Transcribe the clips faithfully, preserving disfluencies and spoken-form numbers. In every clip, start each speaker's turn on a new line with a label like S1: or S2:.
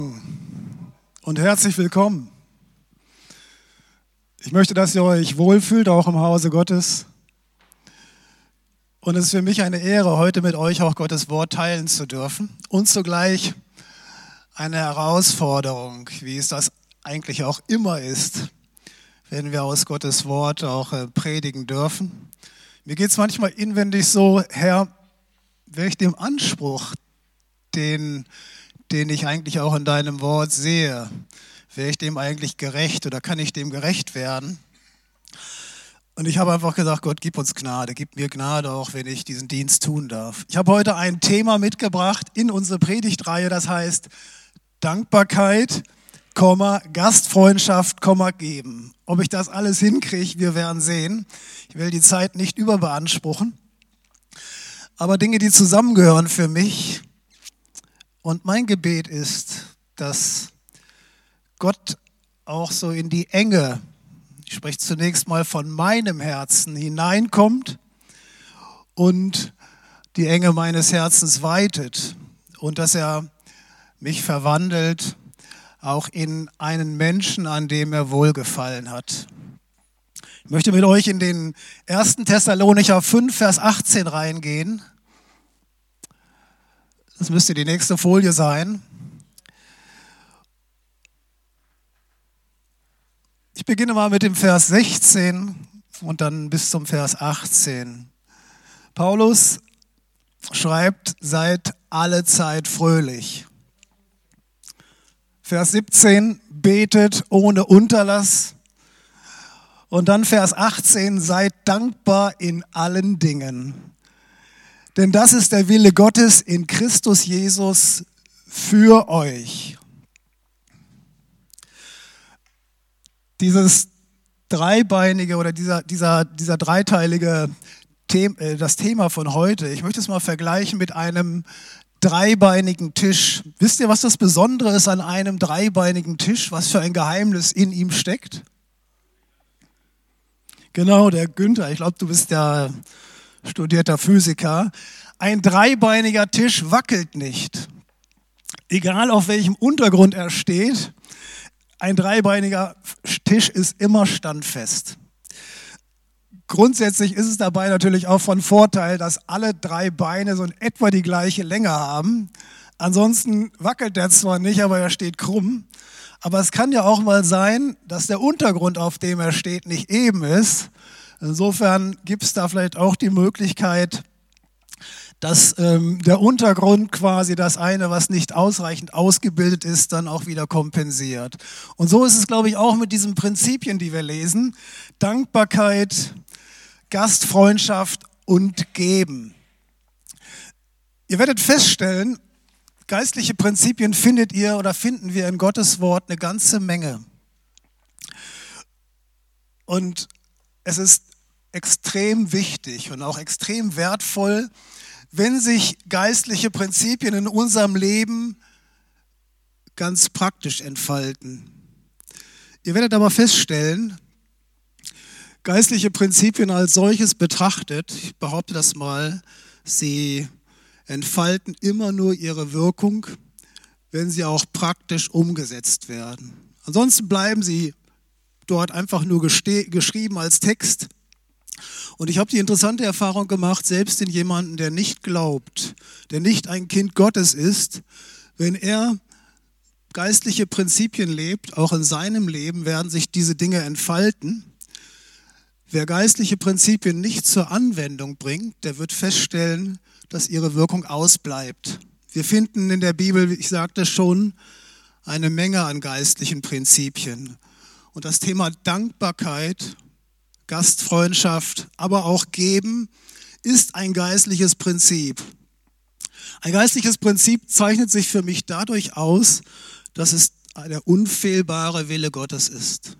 S1: Und herzlich willkommen. Ich möchte, dass ihr euch wohlfühlt, auch im Hause Gottes. Und es ist für mich eine Ehre, heute mit euch auch Gottes Wort teilen zu dürfen. Und zugleich eine Herausforderung, wie es das eigentlich auch immer ist, wenn wir aus Gottes Wort auch äh, predigen dürfen. Mir geht es manchmal inwendig so, Herr, wäre ich dem Anspruch, den, den ich eigentlich auch in deinem Wort sehe, wäre ich dem eigentlich gerecht oder kann ich dem gerecht werden? Und ich habe einfach gesagt, Gott, gib uns Gnade, gib mir Gnade, auch wenn ich diesen Dienst tun darf. Ich habe heute ein Thema mitgebracht in unsere Predigtreihe, das heißt Dankbarkeit, Gastfreundschaft, geben. Ob ich das alles hinkriege, wir werden sehen. Ich will die Zeit nicht überbeanspruchen. Aber Dinge, die zusammengehören für mich. Und mein Gebet ist, dass Gott auch so in die Enge, ich spreche zunächst mal von meinem Herzen, hineinkommt und die Enge meines Herzens weitet und dass er mich verwandelt, auch in einen Menschen, an dem er Wohlgefallen hat. Ich möchte mit euch in den ersten Thessalonicher fünf, Vers achtzehn reingehen. Das müsste die nächste Folie sein. Ich beginne mal mit dem Vers sechzehn und dann bis zum Vers achtzehn. Paulus schreibt, seid alle Zeit fröhlich. Vers siebzehn, betet ohne Unterlass. Und dann Vers achtzehn, seid dankbar in allen Dingen. Denn das ist der Wille Gottes in Christus Jesus für euch. Dieses dreibeinige oder dieser, dieser, dieser dreiteilige Thema, das Thema von heute, ich möchte es mal vergleichen mit einem dreibeinigen Tisch. Wisst ihr, was das Besondere ist an einem dreibeinigen Tisch? Was für ein Geheimnis in ihm steckt? Genau, der Günther, ich glaube, du bist ja studierter Physiker. Ein dreibeiniger Tisch wackelt nicht. Egal auf welchem Untergrund er steht, ein dreibeiniger Tisch ist immer standfest. Grundsätzlich ist es dabei natürlich auch von Vorteil, dass alle drei Beine so in etwa die gleiche Länge haben. Ansonsten wackelt der zwar nicht, aber er steht krumm. Aber es kann ja auch mal sein, dass der Untergrund, auf dem er steht, nicht eben ist. Insofern gibt es da vielleicht auch die Möglichkeit, dass ähm, der Untergrund quasi das eine, was nicht ausreichend ausgebildet ist, dann auch wieder kompensiert. Und so ist es, glaube ich, auch mit diesen Prinzipien, die wir lesen. Dankbarkeit, Gastfreundschaft und Geben. Ihr werdet feststellen, geistliche Prinzipien findet ihr oder finden wir in Gottes Wort eine ganze Menge. Und es ist extrem wichtig und auch extrem wertvoll, wenn sich geistliche Prinzipien in unserem Leben ganz praktisch entfalten. Ihr werdet aber feststellen, geistliche Prinzipien als solches betrachtet, ich behaupte das mal, sie entfalten immer nur ihre Wirkung, wenn sie auch praktisch umgesetzt werden. Ansonsten bleiben sie dort einfach nur geste- geschrieben als Text. Und ich habe die interessante Erfahrung gemacht, selbst in jemanden, der nicht glaubt, der nicht ein Kind Gottes ist, wenn er geistliche Prinzipien lebt, auch in seinem Leben werden sich diese Dinge entfalten. Wer geistliche Prinzipien nicht zur Anwendung bringt, der wird feststellen, dass ihre Wirkung ausbleibt. Wir finden in der Bibel, ich sagte schon, eine Menge an geistlichen Prinzipien. Und das Thema Dankbarkeit, Gastfreundschaft, aber auch Geben ist ein geistliches Prinzip. Ein geistliches Prinzip zeichnet sich für mich dadurch aus, dass es der unfehlbare Wille Gottes ist.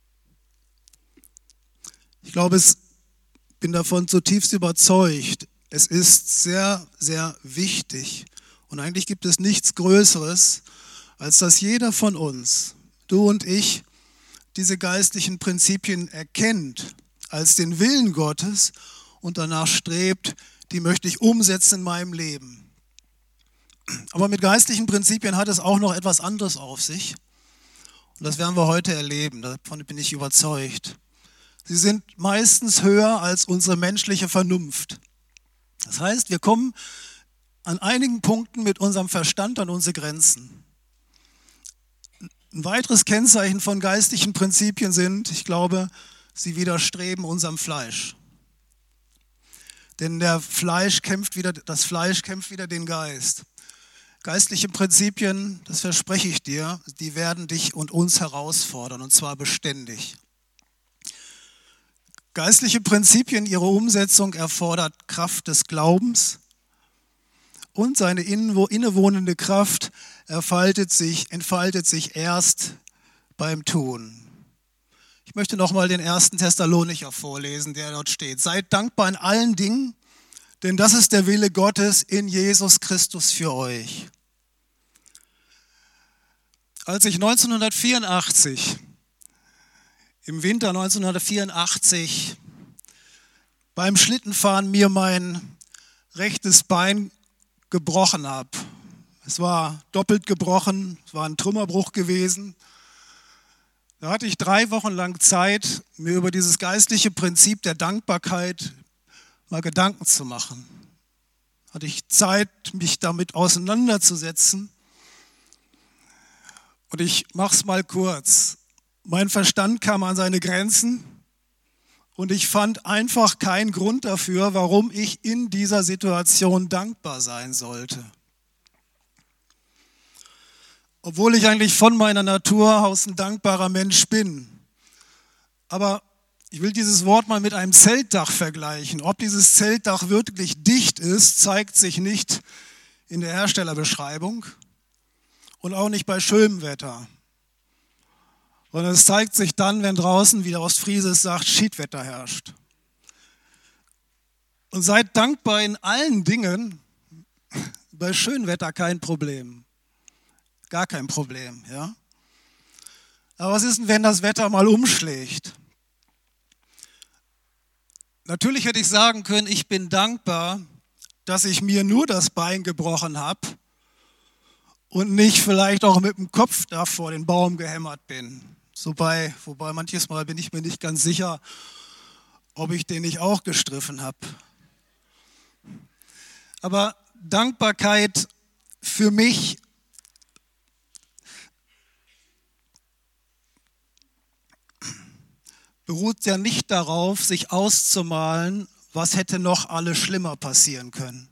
S1: Ich glaube, ich bin davon zutiefst überzeugt. Es ist sehr, sehr wichtig und eigentlich gibt es nichts Größeres, als dass jeder von uns, du und ich, diese geistlichen Prinzipien erkennt als den Willen Gottes und danach strebt, die möchte ich umsetzen in meinem Leben. Aber mit geistlichen Prinzipien hat es auch noch etwas anderes auf sich. Und das werden wir heute erleben, davon bin ich überzeugt. Sie sind meistens höher als unsere menschliche Vernunft. Das heißt, wir kommen an einigen Punkten mit unserem Verstand an unsere Grenzen. Ein weiteres Kennzeichen von geistlichen Prinzipien sind, ich glaube, sie widerstreben unserem Fleisch. Denn der Fleisch kämpft wieder, das Fleisch kämpft wieder den Geist. Geistliche Prinzipien, das verspreche ich dir, die werden dich und uns herausfordern, und zwar beständig. Geistliche Prinzipien, ihre Umsetzung erfordert Kraft des Glaubens und seine innewohnende Kraft entfaltet sich, entfaltet sich erst beim Tun. Ich möchte nochmal den ersten Thessalonicher vorlesen, der dort steht. Seid dankbar in allen Dingen, denn das ist der Wille Gottes in Jesus Christus für euch. Als ich neunzehnhundertvierundachtzig, im Winter neunzehnhundertvierundachtzig, beim Schlittenfahren mir mein rechtes Bein gebrochen habe, es war doppelt gebrochen, es war ein Trümmerbruch gewesen, da hatte ich drei Wochen lang Zeit, mir über dieses geistliche Prinzip der Dankbarkeit mal Gedanken zu machen. Hatte ich Zeit, mich damit auseinanderzusetzen. Und ich mache es mal kurz. Mein Verstand kam an seine Grenzen und ich fand einfach keinen Grund dafür, warum ich in dieser Situation dankbar sein sollte. Obwohl ich eigentlich von meiner Natur aus ein dankbarer Mensch bin. Aber ich will dieses Wort mal mit einem Zeltdach vergleichen. Ob dieses Zeltdach wirklich dicht ist, zeigt sich nicht in der Herstellerbeschreibung und auch nicht bei schönem Wetter. Sondern es zeigt sich dann, wenn draußen, wie der Ostfriese es sagt, Schiedwetter herrscht. Und seid dankbar in allen Dingen, bei schönem Wetter kein Problem. Gar kein Problem, ja. Aber was ist denn, wenn das Wetter mal umschlägt? Natürlich hätte ich sagen können, ich bin dankbar, dass ich mir nur das Bein gebrochen habe und nicht vielleicht auch mit dem Kopf da vor den Baum gehämmert bin. Wobei, wobei manches Mal bin ich mir nicht ganz sicher, ob ich den nicht auch gestriffen habe. Aber Dankbarkeit für mich beruht ja nicht darauf, sich auszumalen, was hätte noch alles schlimmer passieren können.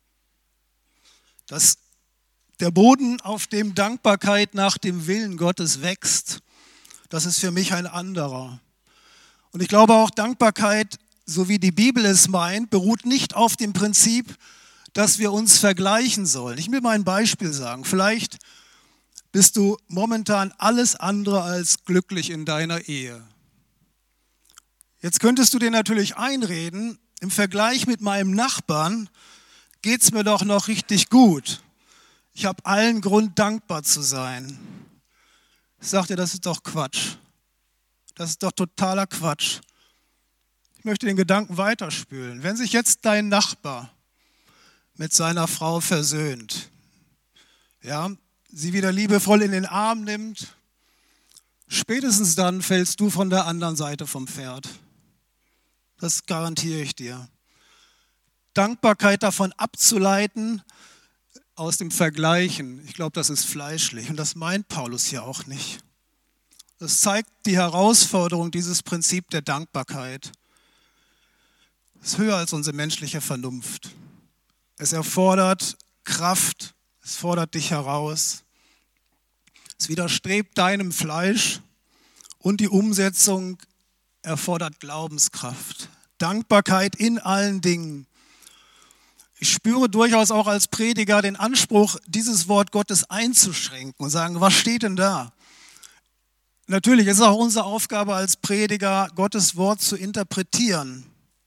S1: Dass der Boden, auf dem Dankbarkeit nach dem Willen Gottes wächst, das ist für mich ein anderer. Und ich glaube auch, Dankbarkeit, so wie die Bibel es meint, beruht nicht auf dem Prinzip, dass wir uns vergleichen sollen. Ich will mal ein Beispiel sagen. Vielleicht bist du momentan alles andere als glücklich in deiner Ehe. Jetzt könntest du dir natürlich einreden, im Vergleich mit meinem Nachbarn geht es mir doch noch richtig gut. Ich habe allen Grund, dankbar zu sein. Ich sage dir, das ist doch Quatsch. Das ist doch totaler Quatsch. Ich möchte den Gedanken weiterspülen. Wenn sich jetzt dein Nachbar mit seiner Frau versöhnt, ja, sie wieder liebevoll in den Arm nimmt, spätestens dann fällst du von der anderen Seite vom Pferd. Das garantiere ich dir. Dankbarkeit davon abzuleiten, aus dem Vergleichen, ich glaube, das ist fleischlich und das meint Paulus hier auch nicht. Das zeigt die Herausforderung dieses Prinzip der Dankbarkeit. Es ist höher als unsere menschliche Vernunft. Es erfordert Kraft, es fordert dich heraus. Es widerstrebt deinem Fleisch und die Umsetzung erfordert Glaubenskraft. Dankbarkeit in allen Dingen. Ich spüre durchaus auch als Prediger den Anspruch, dieses Wort Gottes einzuschränken und sagen, was steht denn da? Natürlich ist es auch unsere Aufgabe als Prediger, Gottes Wort zu interpretieren.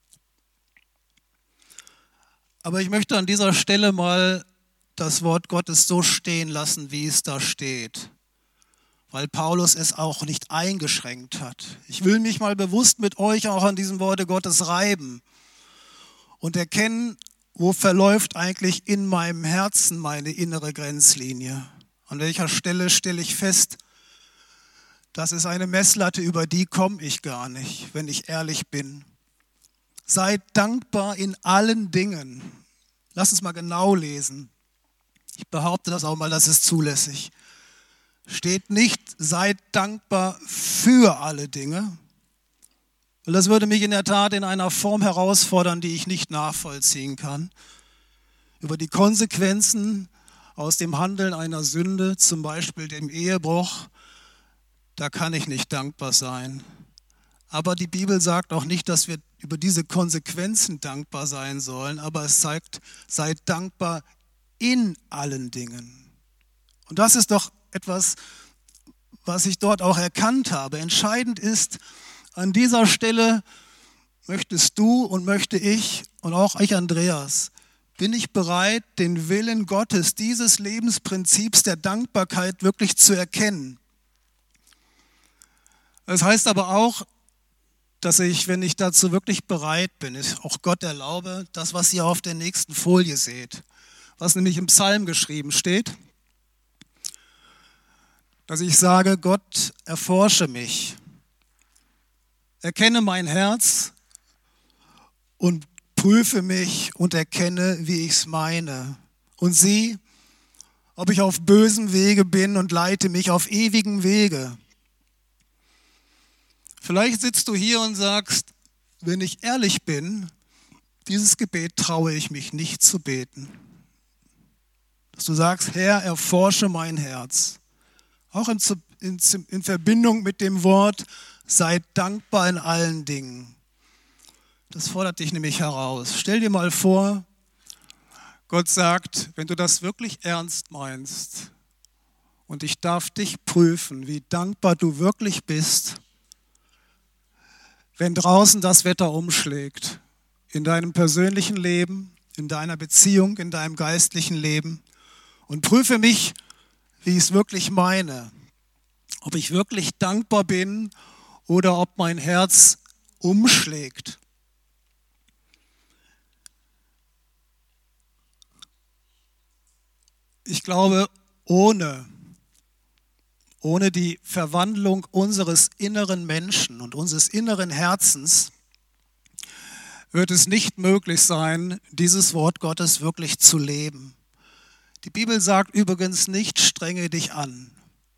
S1: Aber ich möchte an dieser Stelle mal das Wort Gottes so stehen lassen, wie es da steht, weil Paulus es auch nicht eingeschränkt hat. Ich will mich mal bewusst mit euch auch an diesem Worte Gottes reiben und erkennen, wo verläuft eigentlich in meinem Herzen meine innere Grenzlinie? An welcher Stelle stelle ich fest, das ist eine Messlatte, über die komme ich gar nicht, wenn ich ehrlich bin. Seid dankbar in allen Dingen. Lass uns mal genau lesen. Ich behaupte das auch mal, das ist zulässig. Steht nicht, seid dankbar für alle Dinge. Und das würde mich in der Tat in einer Form herausfordern, die ich nicht nachvollziehen kann. Über die Konsequenzen aus dem Handeln einer Sünde, zum Beispiel dem Ehebruch, da kann ich nicht dankbar sein. Aber die Bibel sagt auch nicht, dass wir über diese Konsequenzen dankbar sein sollen, aber es zeigt, seid dankbar in allen Dingen. Und das ist doch etwas, was ich dort auch erkannt habe. Entscheidend ist, an dieser Stelle möchtest du und möchte ich und auch ich, Andreas, bin ich bereit, den Willen Gottes, dieses Lebensprinzips der Dankbarkeit wirklich zu erkennen. Das heißt aber auch, dass ich, wenn ich dazu wirklich bereit bin, auch Gott erlaube, das, was ihr auf der nächsten Folie seht, was nämlich im Psalm geschrieben steht, dass ich sage, Gott, erforsche mich, erkenne mein Herz und prüfe mich und erkenne, wie ich es meine. Und sieh, ob ich auf bösem Wege bin und leite mich auf ewigen Wege. Vielleicht sitzt du hier und sagst, wenn ich ehrlich bin, dieses Gebet traue ich mich nicht zu beten. Dass du sagst, Herr, erforsche mein Herz. Auch in, in, in Verbindung mit dem Wort, sei dankbar in allen Dingen. Das fordert dich nämlich heraus. Stell dir mal vor, Gott sagt, wenn du das wirklich ernst meinst und ich darf dich prüfen, wie dankbar du wirklich bist, wenn draußen das Wetter umschlägt, in deinem persönlichen Leben, in deiner Beziehung, in deinem geistlichen Leben, und prüfe mich, wie ich es wirklich meine, ob ich wirklich dankbar bin oder ob mein Herz umschlägt. Ich glaube, ohne, ohne die Verwandlung unseres inneren Menschen und unseres inneren Herzens wird es nicht möglich sein, dieses Wort Gottes wirklich zu leben. Die Bibel sagt übrigens nicht, strenge dich an.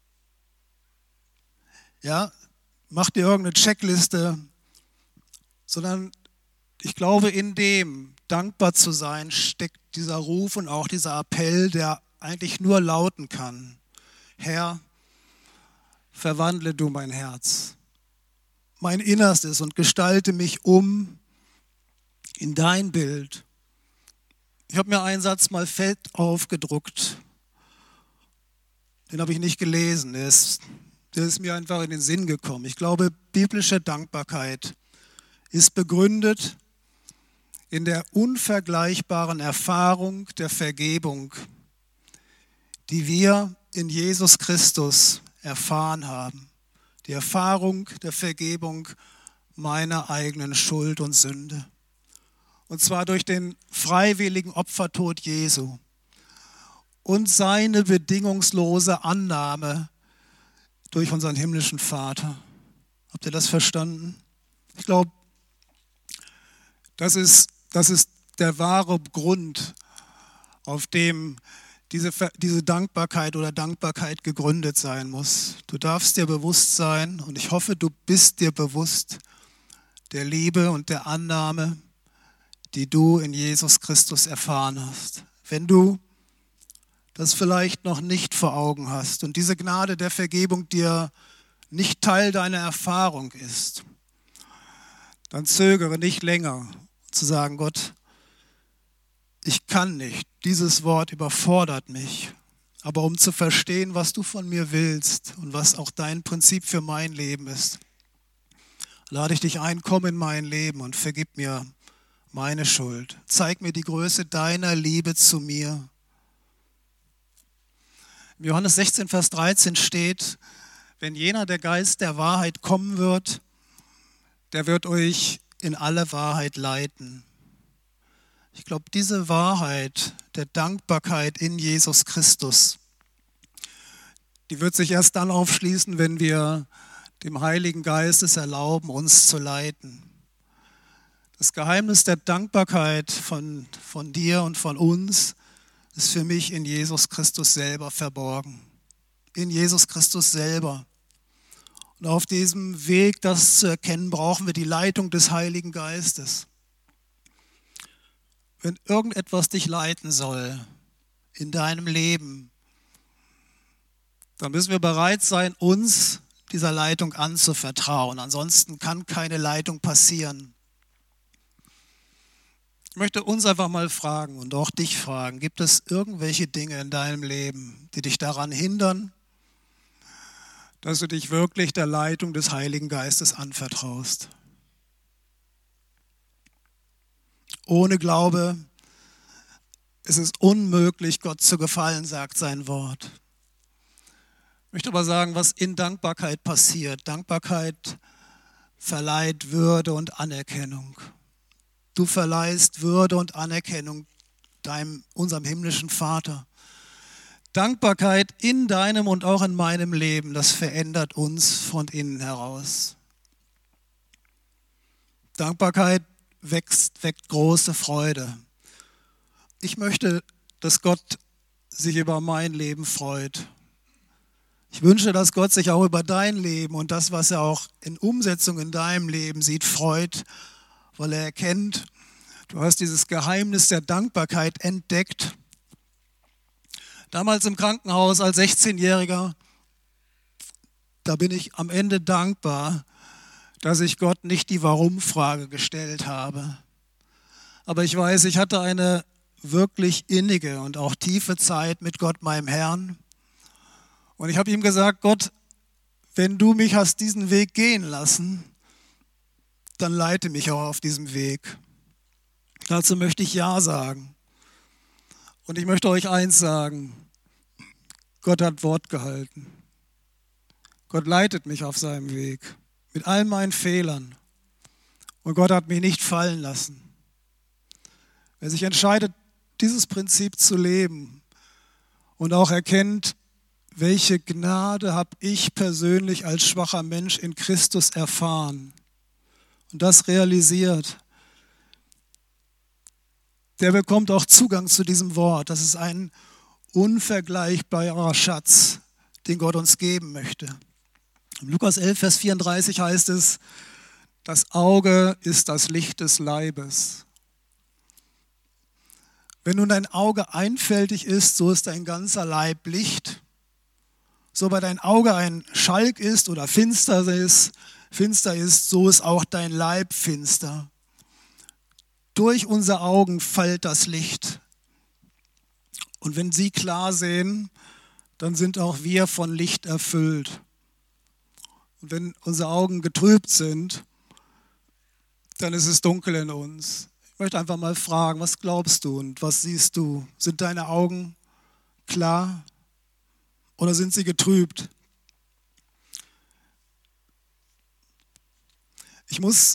S1: Ja, mach dir irgendeine Checkliste, sondern ich glaube, in dem dankbar zu sein, steckt dieser Ruf und auch dieser Appell, der eigentlich nur lauten kann: Herr, verwandle du mein Herz, mein Innerstes und gestalte mich um in dein Bild. Ich habe mir einen Satz mal fett aufgedruckt, den habe ich nicht gelesen, der ist, der ist mir einfach in den Sinn gekommen. Ich glaube, biblische Dankbarkeit ist begründet in der unvergleichbaren Erfahrung der Vergebung, die wir in Jesus Christus erfahren haben. Die Erfahrung der Vergebung meiner eigenen Schuld und Sünde. Und zwar durch den freiwilligen Opfertod Jesu und seine bedingungslose Annahme durch unseren himmlischen Vater. Habt ihr das verstanden? Ich glaube, das ist, das ist der wahre Grund, auf dem diese, diese Dankbarkeit oder Dankbarkeit gegründet sein muss. Du darfst dir bewusst sein, und ich hoffe, du bist dir bewusst der Liebe und der Annahme, die du in Jesus Christus erfahren hast. Wenn du das vielleicht noch nicht vor Augen hast und diese Gnade der Vergebung dir nicht Teil deiner Erfahrung ist, dann zögere nicht länger zu sagen, Gott, ich kann nicht, dieses Wort überfordert mich, aber um zu verstehen, was du von mir willst und was auch dein Prinzip für mein Leben ist, lade ich dich ein, komm in mein Leben und vergib mir meine Schuld. Zeig mir die Größe deiner Liebe zu mir. In Johannes sechzehn, Vers dreizehn steht, wenn jener, der Geist der Wahrheit kommen wird, der wird euch in alle Wahrheit leiten. Ich glaube, diese Wahrheit der Dankbarkeit in Jesus Christus, die wird sich erst dann aufschließen, wenn wir dem Heiligen Geist es erlauben, uns zu leiten. Das Geheimnis der Dankbarkeit von, von dir und von uns ist für mich in Jesus Christus selber verborgen. In Jesus Christus selber. Und auf diesem Weg, das zu erkennen, brauchen wir die Leitung des Heiligen Geistes. Wenn irgendetwas dich leiten soll in deinem Leben, dann müssen wir bereit sein, uns dieser Leitung anzuvertrauen. Ansonsten kann keine Leitung passieren. Ich möchte uns einfach mal fragen und auch dich fragen, gibt es irgendwelche Dinge in deinem Leben, die dich daran hindern, dass du dich wirklich der Leitung des Heiligen Geistes anvertraust? Ohne Glaube ist es unmöglich, Gott zu gefallen, sagt sein Wort. Ich möchte aber sagen, was in Dankbarkeit passiert. Dankbarkeit verleiht Würde und Anerkennung. Du verleihst Würde und Anerkennung deinem, unserem himmlischen Vater. Dankbarkeit in deinem und auch in meinem Leben, das verändert uns von innen heraus. Dankbarkeit wächst, weckt große Freude. Ich möchte, dass Gott sich über mein Leben freut. Ich wünsche, dass Gott sich auch über dein Leben und das, was er auch in Umsetzung in deinem Leben sieht, freut, weil er erkennt, du hast dieses Geheimnis der Dankbarkeit entdeckt. Damals im Krankenhaus als sechzehnjähriger, da bin ich am Ende dankbar, dass ich Gott nicht die Warum-Frage gestellt habe. Aber ich weiß, ich hatte eine wirklich innige und auch tiefe Zeit mit Gott, meinem Herrn. Und ich habe ihm gesagt, Gott, wenn du mich hast diesen Weg gehen lassen, dann leite mich auch auf diesem Weg. Dazu möchte ich Ja sagen. Und ich möchte euch eins sagen, Gott hat Wort gehalten. Gott leitet mich auf seinem Weg, mit all meinen Fehlern. Und Gott hat mich nicht fallen lassen. Wer sich entscheidet, dieses Prinzip zu leben und auch erkennt, welche Gnade habe ich persönlich als schwacher Mensch in Christus erfahren und das realisiert, der bekommt auch Zugang zu diesem Wort. Das ist ein unvergleichbarer Schatz, den Gott uns geben möchte. In Lukas elf, Vers vierunddreißig heißt es, das Auge ist das Licht des Leibes. Wenn nun dein Auge einfältig ist, so ist dein ganzer Leib Licht. So bei dein Auge ein Schalk ist oder finster ist, finster ist, so ist auch dein Leib finster. Durch unsere Augen fällt das Licht. Und wenn sie klar sehen, dann sind auch wir von Licht erfüllt. Und wenn unsere Augen getrübt sind, dann ist es dunkel in uns. Ich möchte einfach mal fragen, was glaubst du und was siehst du? Sind deine Augen klar oder sind sie getrübt? Ich muss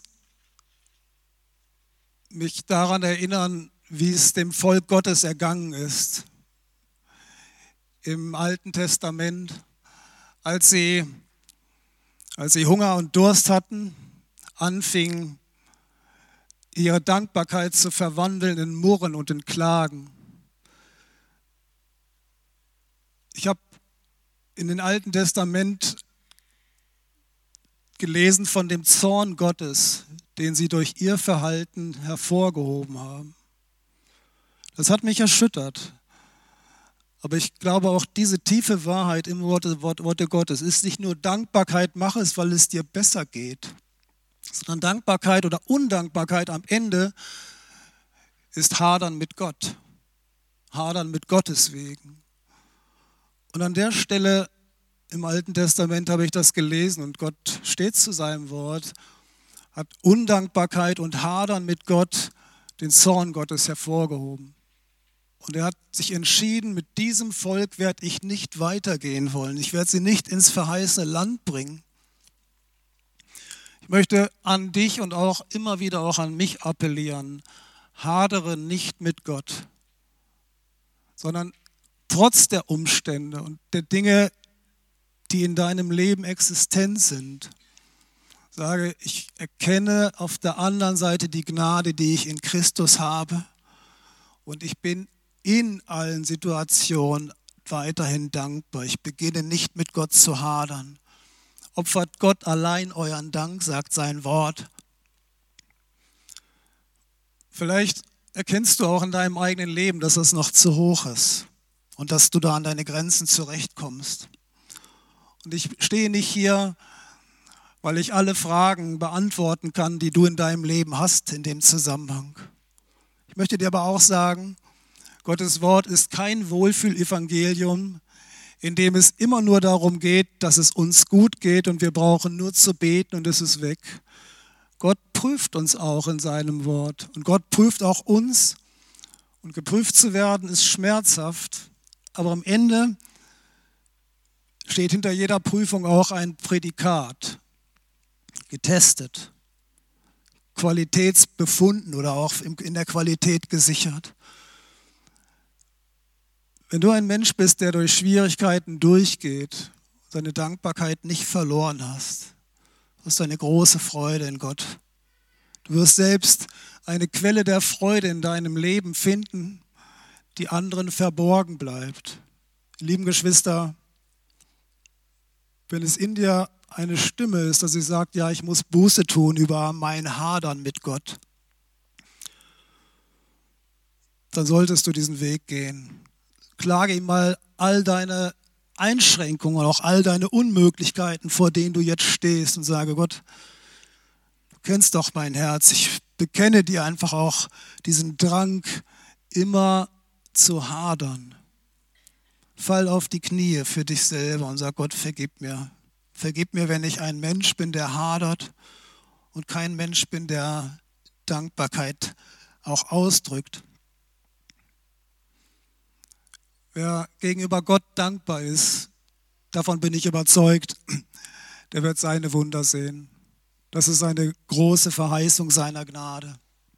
S1: mich daran erinnern, wie es dem Volk Gottes ergangen ist. Im Alten Testament, als sie, als sie Hunger und Durst hatten, anfingen, ihre Dankbarkeit zu verwandeln in Murren und in Klagen. Ich habe in dem Alten Testament gelesen von dem Zorn Gottes, den sie durch ihr Verhalten hervorgehoben haben. Das hat mich erschüttert. Aber ich glaube auch diese tiefe Wahrheit im Worte, Worte Gottes ist nicht nur Dankbarkeit, mach es, weil es dir besser geht, sondern Dankbarkeit oder Undankbarkeit am Ende ist Hadern mit Gott. Hadern mit Gottes wegen. Und an der Stelle im Alten Testament habe ich das gelesen und Gott steht zu seinem Wort, hat Undankbarkeit und Hadern mit Gott den Zorn Gottes hervorgehoben. Und er hat sich entschieden, mit diesem Volk werde ich nicht weitergehen wollen. Ich werde sie nicht ins verheißene Land bringen. Ich möchte an dich und auch immer wieder auch an mich appellieren. hadere nicht mit Gott, sondern trotz der Umstände und der Dinge, die in deinem Leben existent sind, sage, ich erkenne auf der anderen Seite die Gnade, die ich in Christus habe, und ich bin in allen Situationen weiterhin dankbar. Ich beginne nicht mit Gott zu hadern. Opfert Gott allein euren Dank, sagt sein Wort. Vielleicht erkennst du auch in deinem eigenen Leben, dass es noch zu hoch ist und dass du da an deine Grenzen zurechtkommst. Und ich stehe nicht hier, weil ich alle Fragen beantworten kann, die du in deinem Leben hast in dem Zusammenhang. Ich möchte dir aber auch sagen, Gottes Wort ist kein Wohlfühlevangelium, in dem es immer nur darum geht, dass es uns gut geht und wir brauchen nur zu beten und es ist weg. Gott prüft uns auch in seinem Wort und Gott prüft auch uns, und geprüft zu werden ist schmerzhaft, aber am Ende steht hinter jeder Prüfung auch ein Prädikat. Getestet, qualitätsbefunden oder auch in der Qualität gesichert. Wenn du ein Mensch bist, der durch Schwierigkeiten durchgeht, seine Dankbarkeit nicht verloren hast, hast du eine große Freude in Gott. Du wirst selbst eine Quelle der Freude in deinem Leben finden, die anderen verborgen bleibt. Lieben Geschwister, wenn es in dir eine Stimme ist, dass sie sagt, ja, ich muss Buße tun über mein Hadern mit Gott, dann solltest du diesen Weg gehen. Klage ihm mal all deine Einschränkungen, auch all deine Unmöglichkeiten, vor denen du jetzt stehst, und sage, Gott, du kennst doch mein Herz. Ich bekenne dir einfach auch diesen Drang, immer zu hadern. Fall auf die Knie für dich selber und sag, Gott, vergib mir. Vergib mir, wenn ich ein Mensch bin, der hadert und kein Mensch bin, der Dankbarkeit auch ausdrückt. Wer gegenüber Gott dankbar ist, davon bin ich überzeugt, der wird seine Wunder sehen. Das ist eine große Verheißung seiner Gnade.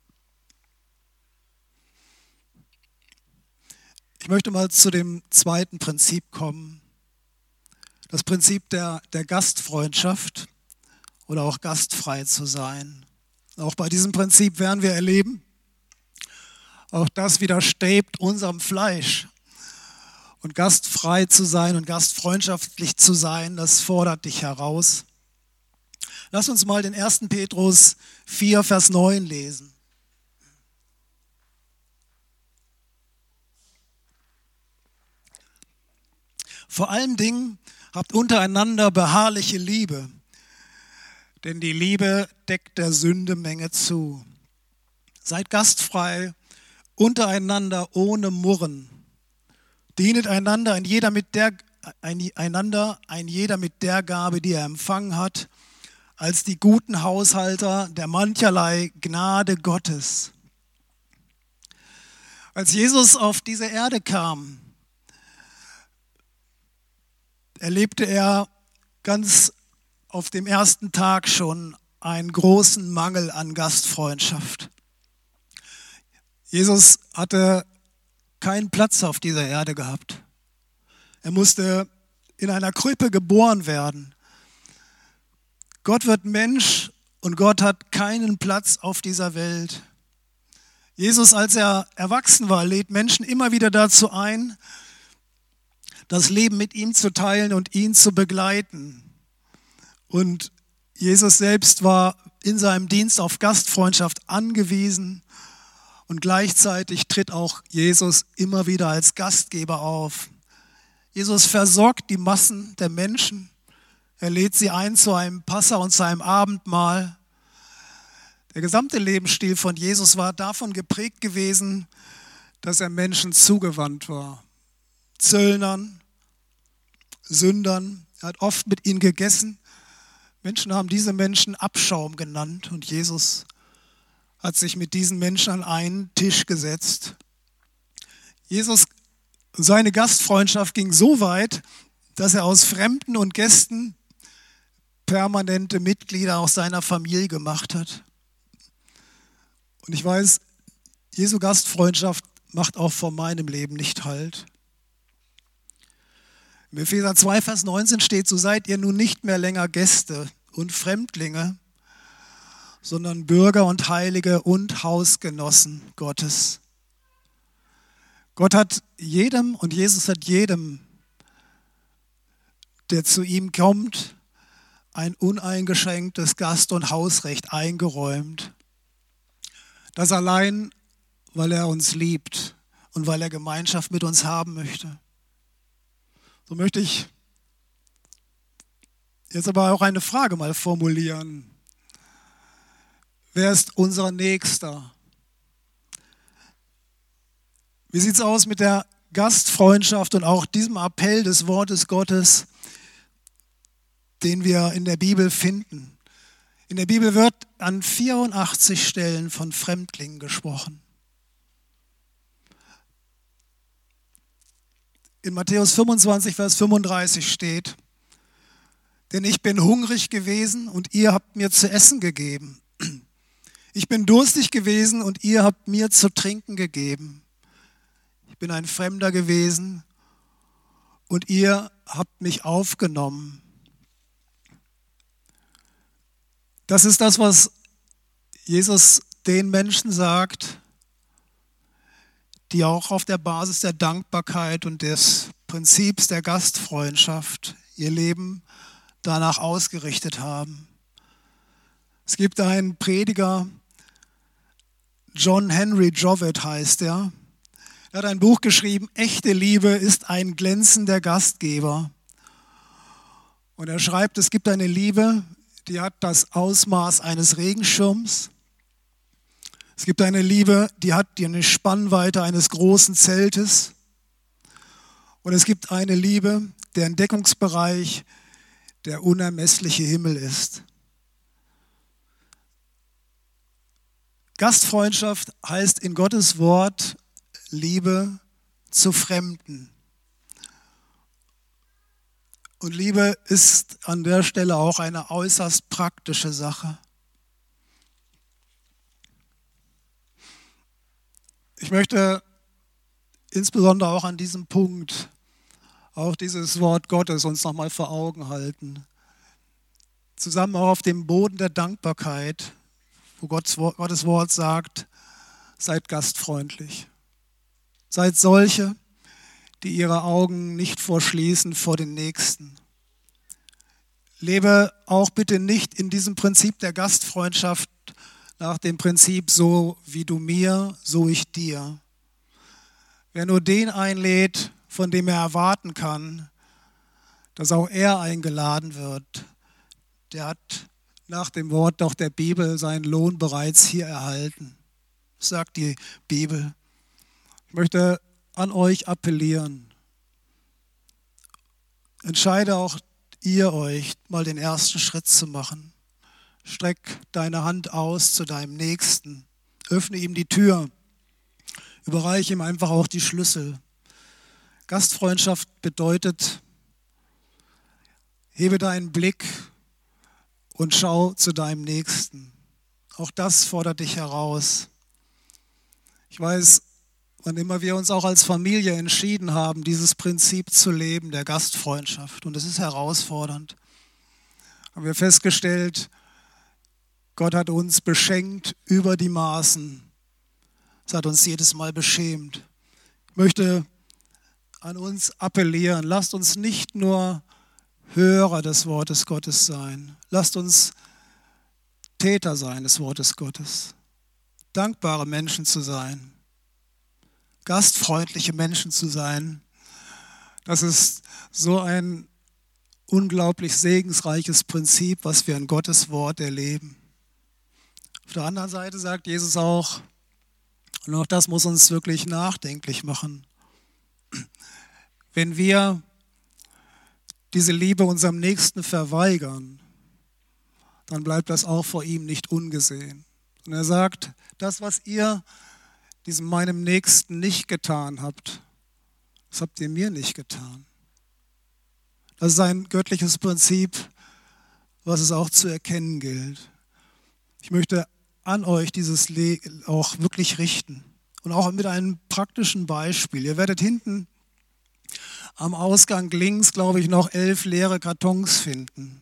S1: Ich möchte mal zu dem zweiten Prinzip kommen. Das Prinzip der, der Gastfreundschaft oder auch gastfrei zu sein. Auch bei diesem Prinzip werden wir erleben, auch das widerstrebt unserem Fleisch. Und gastfrei zu sein und gastfreundschaftlich zu sein, das fordert dich heraus. Lass uns mal den ersten Petrus vier, Vers neun lesen. Vor allen Dingen habt untereinander beharrliche Liebe, denn die Liebe deckt der Sünde Menge zu. Seid gastfrei untereinander ohne Murren. Dienet einander ein jeder mit der, ein, einander ein jeder mit der Gabe, die er empfangen hat, als die guten Haushalter der mancherlei Gnade Gottes. Als Jesus auf diese Erde kam, erlebte er ganz auf dem ersten Tag schon einen großen Mangel an Gastfreundschaft. Jesus hatte keinen Platz auf dieser Erde gehabt. Er musste in einer Krippe geboren werden. Gott wird Mensch und Gott hat keinen Platz auf dieser Welt. Jesus, als er erwachsen war, lädt Menschen immer wieder dazu ein, das Leben mit ihm zu teilen und ihn zu begleiten. Und Jesus selbst war in seinem Dienst auf Gastfreundschaft angewiesen und gleichzeitig tritt auch Jesus immer wieder als Gastgeber auf. Jesus versorgt die Massen der Menschen. Er lädt sie ein zu einem Passa und zu einem Abendmahl. Der gesamte Lebensstil von Jesus war davon geprägt gewesen, dass er Menschen zugewandt war. Zöllnern, Sündern. Er hat oft mit ihnen gegessen. Menschen haben diese Menschen Abschaum genannt und Jesus hat sich mit diesen Menschen an einen Tisch gesetzt. Jesus, seine Gastfreundschaft ging so weit, dass er aus Fremden und Gästen permanente Mitglieder aus seiner Familie gemacht hat. Und ich weiß, Jesu Gastfreundschaft macht auch vor meinem Leben nicht Halt. Im Epheser zwei, Vers neunzehn steht, so seid ihr nun nicht mehr länger Gäste und Fremdlinge, sondern Bürger und Heilige und Hausgenossen Gottes. Gott hat jedem und Jesus hat jedem, der zu ihm kommt, ein uneingeschränktes Gast- und Hausrecht eingeräumt. Das allein, weil er uns liebt und weil er Gemeinschaft mit uns haben möchte. So möchte ich jetzt aber auch eine Frage mal formulieren. Wer ist unser Nächster? Wie sieht es aus mit der Gastfreundschaft und auch diesem Appell des Wortes Gottes, den wir in der Bibel finden? In der Bibel wird an vierundachtzig Stellen von Fremdlingen gesprochen. In Matthäus fünfundzwanzig, Vers fünfunddreißig steht, denn ich bin hungrig gewesen und ihr habt mir zu essen gegeben. Ich bin durstig gewesen und ihr habt mir zu trinken gegeben. Ich bin ein Fremder gewesen und ihr habt mich aufgenommen. Das ist das, was Jesus den Menschen sagt, die auch auf der Basis der Dankbarkeit und des Prinzips der Gastfreundschaft ihr Leben danach ausgerichtet haben. Es gibt einen Prediger, John Henry Jowett heißt er. Er hat ein Buch geschrieben, Echte Liebe ist ein glänzender Gastgeber. Und er schreibt, es gibt eine Liebe, die hat das Ausmaß eines Regenschirms. Es gibt eine Liebe, die hat eine Spannweite eines großen Zeltes. Und es gibt eine Liebe, deren Deckungsbereich der unermessliche Himmel ist. Gastfreundschaft heißt in Gottes Wort Liebe zu Fremden. Und Liebe ist an der Stelle auch eine äußerst praktische Sache. Ich möchte insbesondere auch an diesem Punkt auch dieses Wort Gottes uns nochmal vor Augen halten. Zusammen auch auf dem Boden der Dankbarkeit, wo Gottes Wort sagt, seid gastfreundlich. Seid solche, die ihre Augen nicht verschließen vor den Nächsten. Lebe auch bitte nicht in diesem Prinzip der Gastfreundschaft nach dem Prinzip, so wie du mir, so ich dir. Wer nur den einlädt, von dem er erwarten kann, dass auch er eingeladen wird, der hat nach dem Wort doch der Bibel seinen Lohn bereits hier erhalten. Das sagt die Bibel. Ich möchte an euch appellieren. Entscheide auch ihr euch, mal den ersten Schritt zu machen. Streck deine Hand aus zu deinem Nächsten. Öffne ihm die Tür. Überreiche ihm einfach auch die Schlüssel. Gastfreundschaft bedeutet, hebe deinen Blick und schau zu deinem Nächsten. Auch das fordert dich heraus. Ich weiß, wann immer wir uns auch als Familie entschieden haben, dieses Prinzip zu leben, der Gastfreundschaft, und es ist herausfordernd, haben wir festgestellt, Gott hat uns beschenkt über die Maßen. Es hat uns jedes Mal beschämt. Ich möchte an uns appellieren, lasst uns nicht nur Hörer des Wortes Gottes sein. Lasst uns Täter sein des Wortes Gottes. Dankbare Menschen zu sein. Gastfreundliche Menschen zu sein. Das ist so ein unglaublich segensreiches Prinzip, was wir in Gottes Wort erleben. Auf der anderen Seite sagt Jesus auch, und auch das muss uns wirklich nachdenklich machen, wenn wir diese Liebe unserem Nächsten verweigern, dann bleibt das auch vor ihm nicht ungesehen. Und er sagt, das, was ihr diesem meinem Nächsten nicht getan habt, das habt ihr mir nicht getan. Das ist ein göttliches Prinzip, was es auch zu erkennen gilt. Ich möchte an euch dieses Le- auch wirklich richten. und auch mit einem praktischen Beispiel. Ihr werdet hinten am Ausgang links, glaube ich, noch elf leere Kartons finden.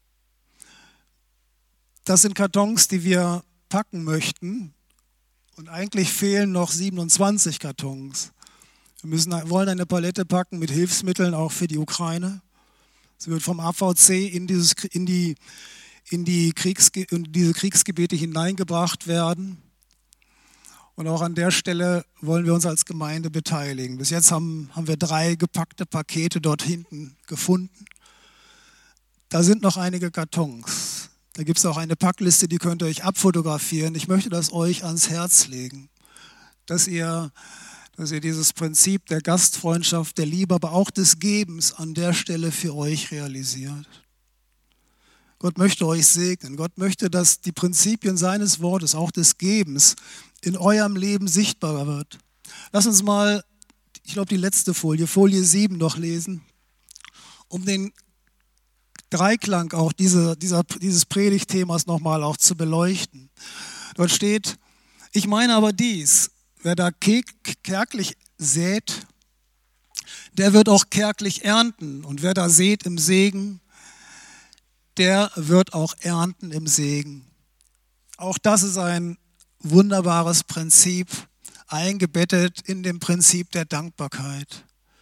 S1: Das sind Kartons, die wir packen möchten. Und eigentlich fehlen noch siebenundzwanzig Kartons. Wir müssen, wollen eine Palette packen mit Hilfsmitteln, auch für die Ukraine. Sie wird vom A V C in, dieses, in, die, in, die Kriegsge in diese Kriegsgebiete hineingebracht werden. Und auch an der Stelle wollen wir uns als Gemeinde beteiligen. Bis jetzt haben, haben wir drei gepackte Pakete dort hinten gefunden. Da sind noch einige Kartons. Da gibt es auch eine Packliste, die könnt ihr euch abfotografieren. Ich möchte das euch ans Herz legen, dass ihr, dass ihr dieses Prinzip der Gastfreundschaft, der Liebe, aber auch des Gebens an der Stelle für euch realisiert. Gott möchte euch segnen. Gott möchte, dass die Prinzipien seines Wortes, auch des Gebens, in eurem Leben sichtbar wird. Lass uns mal, ich glaube, die letzte Folie, Folie sieben noch lesen, um den Dreiklang auch diese, dieser, dieses Predigtthemas nochmal auch zu beleuchten. Dort steht, ich meine aber dies, wer da kärglich sät, der wird auch kärglich ernten. Und wer da sät im Segen, der wird auch ernten im Segen. Auch das ist ein wunderbares Prinzip, eingebettet in dem Prinzip der Dankbarkeit.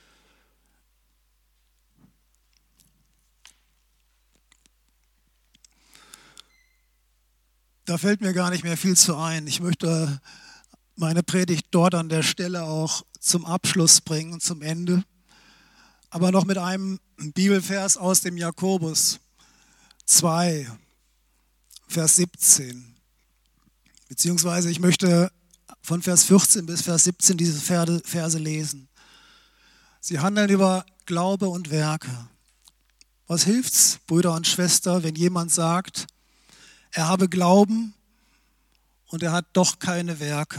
S1: Da fällt mir gar nicht mehr viel zu ein. Ich möchte meine Predigt dort an der Stelle auch zum Abschluss bringen, zum Ende. Aber noch mit einem Bibelvers aus dem Jakobus zwei, Vers siebzehn. Beziehungsweise ich möchte von Vers vierzehn bis Vers siebzehn diese Verse lesen. Sie handeln über Glaube und Werke. Was hilft's, Brüder und Schwestern, wenn jemand sagt, er habe Glauben und er hat doch keine Werke?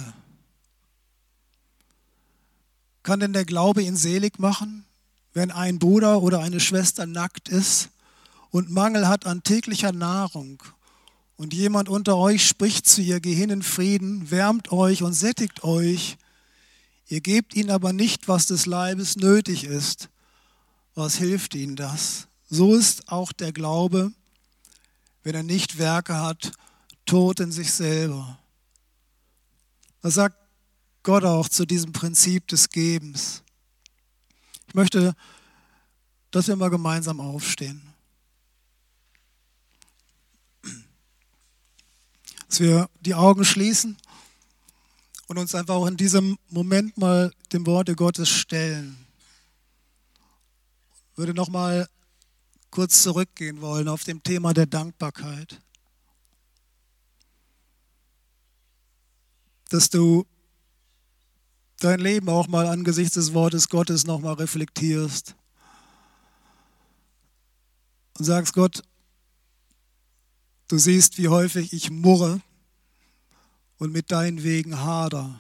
S1: Kann denn der Glaube ihn selig machen, wenn ein Bruder oder eine Schwester nackt ist und Mangel hat an täglicher Nahrung und jemand unter euch spricht zu ihr, geh hin in Frieden, wärmt euch und sättigt euch, ihr gebt ihnen aber nicht, was des Leibes nötig ist? Was hilft ihnen das? So ist auch der Glaube, wenn er nicht Werke hat, tot in sich selber. Das sagt Gott auch zu diesem Prinzip des Gebens. Ich möchte, dass wir mal gemeinsam aufstehen. Dass wir die Augen schließen und uns einfach auch in diesem Moment mal dem Worte Gottes stellen. Ich würde nochmal kurz zurückgehen wollen auf dem Thema der Dankbarkeit. Dass du dein Leben auch mal angesichts des Wortes Gottes nochmal reflektierst und sagst, Gott, du siehst, wie häufig ich murre und mit deinen Wegen hader.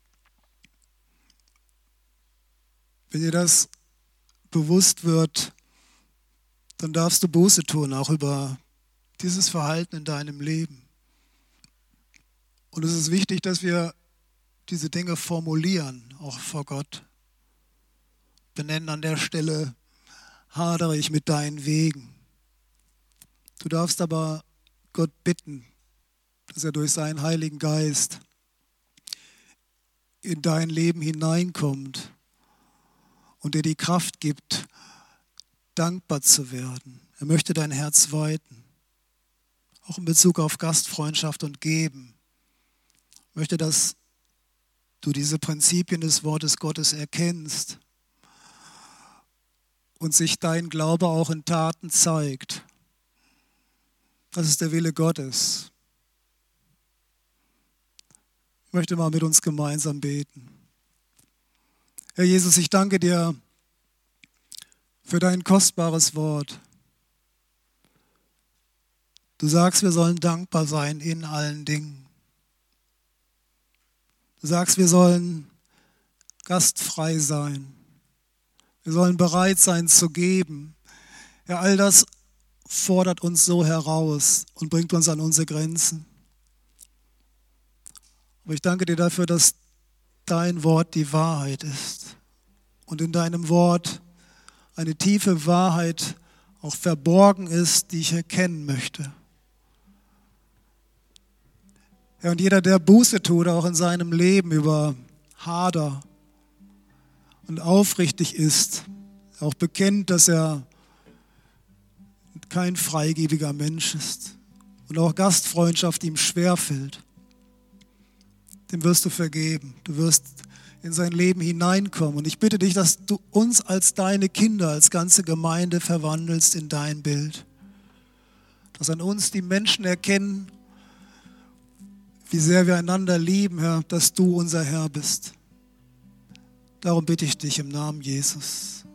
S1: Wenn dir das bewusst wird, dann darfst du Buße tun, auch über dieses Verhalten in deinem Leben. Und es ist wichtig, dass wir diese Dinge formulieren, auch vor Gott. Benennen an der Stelle, hadere ich mit deinen Wegen. Du darfst aber Gott bitten, dass er durch seinen Heiligen Geist in dein Leben hineinkommt und dir die Kraft gibt, dankbar zu werden. Er möchte dein Herz weiten, auch in Bezug auf Gastfreundschaft und Geben. Er möchte, dass du diese Prinzipien des Wortes Gottes erkennst und sich dein Glaube auch in Taten zeigt. Das ist der Wille Gottes. Ich möchte mal mit uns gemeinsam beten. Herr Jesus, ich danke dir für dein kostbares Wort. Du sagst, wir sollen dankbar sein in allen Dingen. Du sagst, wir sollen gastfrei sein. Wir sollen bereit sein zu geben. Ja, all das fordert uns so heraus und bringt uns an unsere Grenzen. Aber ich danke dir dafür, dass dein Wort die Wahrheit ist und in deinem Wort eine tiefe Wahrheit auch verborgen ist, die ich erkennen möchte. Ja, und jeder, der Buße tut, auch in seinem Leben über Hader und aufrichtig ist, auch bekennt, dass er kein freigebiger Mensch ist und auch Gastfreundschaft ihm schwerfällt, dem wirst du vergeben. Du wirst in sein Leben hineinkommen. Und ich bitte dich, dass du uns als deine Kinder, als ganze Gemeinde verwandelst in dein Bild. Dass an uns die Menschen erkennen, wie sehr wir einander lieben, Herr, dass du unser Herr bist. Darum bitte ich dich im Namen Jesus.